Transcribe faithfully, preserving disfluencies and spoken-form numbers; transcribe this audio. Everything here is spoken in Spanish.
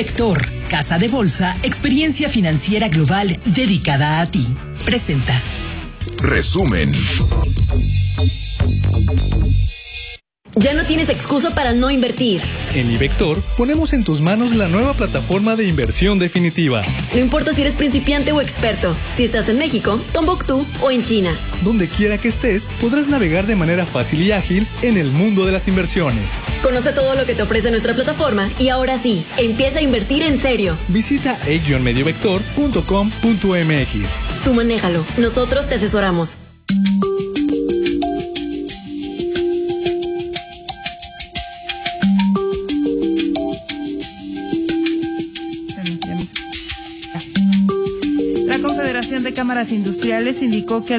Vector, casa de bolsa, experiencia financiera global dedicada a ti. Presenta. Resumen. Ya no tienes excusa para no invertir. En iVector ponemos en tus manos la nueva plataforma de inversión definitiva. No importa si eres principiante o experto, si estás en México, Tombuctú o en China. Donde quiera que estés, podrás navegar de manera fácil y ágil en el mundo de las inversiones. Conoce todo lo que te ofrece nuestra plataforma y ahora sí, empieza a invertir en serio. Visita e guion mediovector punto com punto m x. Tú manéjalo, nosotros te asesoramos. La Confederación de Cámaras Industriales indicó que